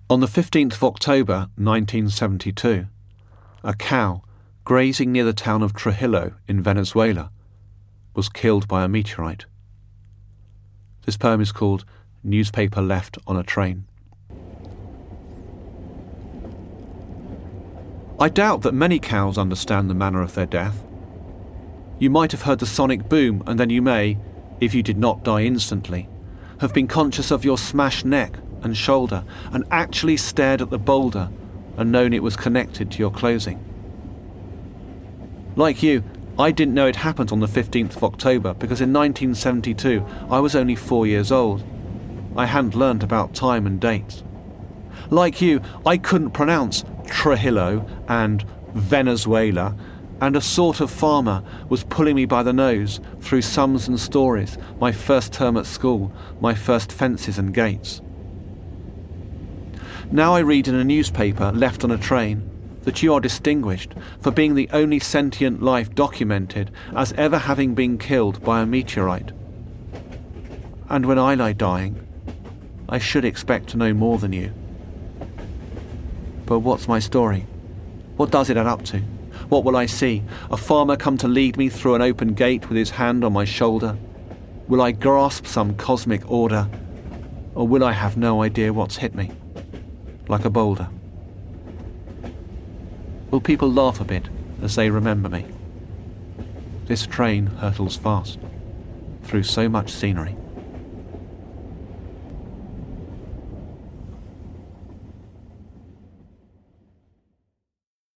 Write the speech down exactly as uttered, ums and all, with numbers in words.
On the fifteenth of October nineteen seventy-two, a cow grazing near the town of Trujillo in Venezuela was killed by a meteorite. This poem is called Newspaper Left on a Train. I doubt that many cows understand the manner of their death. You might have heard the sonic boom, and then you may, if you did not die instantly, have been conscious of your smashed neck and shoulder and actually stared at the boulder and known it was connected to your closing. Like you, I didn't know it happened on the fifteenth of October because in nineteen seventy-two I was only four years old. I hadn't learnt about time and dates. Like you, I couldn't pronounce Trujillo and Venezuela, and a sort of farmer was pulling me by the nose through sums and stories, my first term at school, my first fences and gates. Now I read in a newspaper left on a train that you are distinguished for being the only sentient life documented as ever having been killed by a meteorite. And when I lie dying, I should expect to know more than you. But what's my story? What does it add up to? What will I see? A farmer come to lead me through an open gate with his hand on my shoulder? Will I grasp some cosmic order? Or will I have no idea what's hit me? Like a boulder. Will people laugh a bit as they remember me? This train hurtles fast through so much scenery.